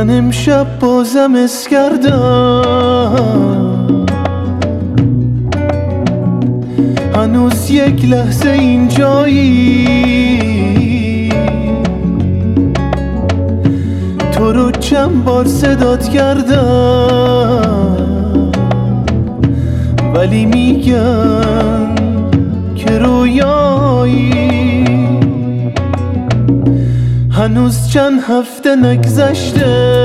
من امشب بازم اس کردم، هنوز یک لحظه اینجایی، تو رو چند بار صدات کردم ولی میگن که رویایی. هنوز چند هفته نگذشته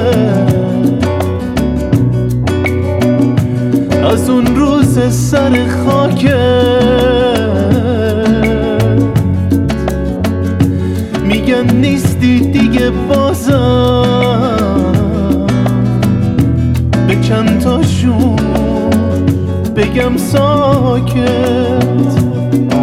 از اون روز سر خاکت، میگن نیستی دیگه بازم، به چند تاشون بگم ساکت.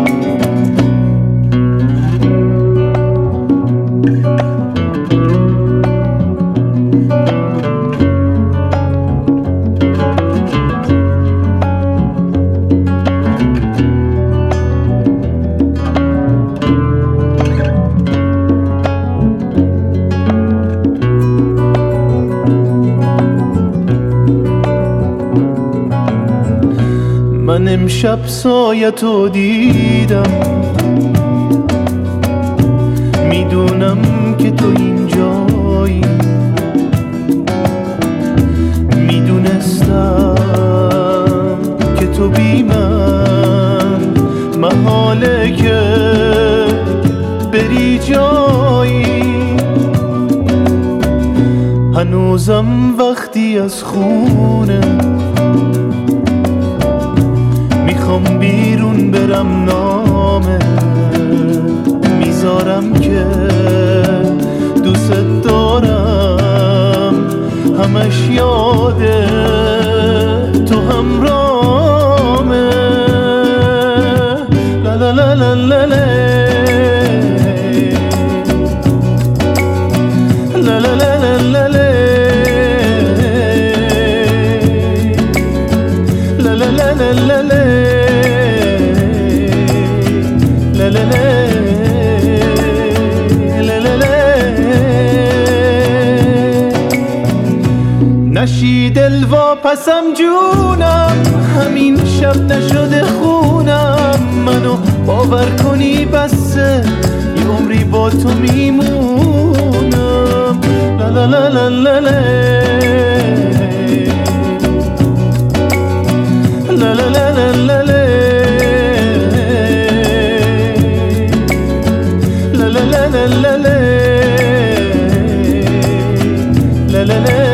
من امشب سایتو دیدم، میدونم که تو اینجایی، میدونستم که تو بی من محاله که بری جایی. هنوزم وقتی از خونه میخوام بیرون برم، نامه میذارم که دوست دارم، همش یاده تو همرامه. لا لا لا لا لا لا لا لا لا لا لا نشی دل واپسم جونم، همین شب نشده خونم، منو باور کنی بسه یه عمری با تو میمونم. لا لا لا لا لا لا لا لا لا لا لا لا لا لا لا لا لا لا